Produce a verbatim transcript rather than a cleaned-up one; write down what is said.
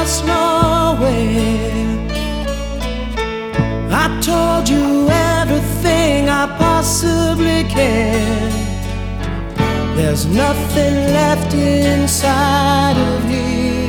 lost nowhere. I told you everything I possibly can. There's nothing left inside of here.